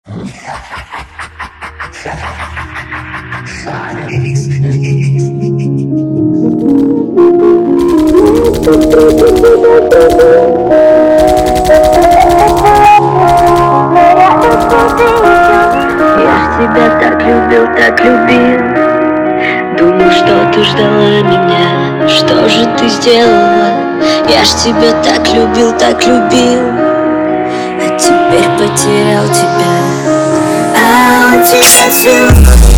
Тебя так любил. Думал, что ты ждала меня. Что же ты сделала? Я ж тебя так любил, а теперь потерял тебя. А он тебя целует.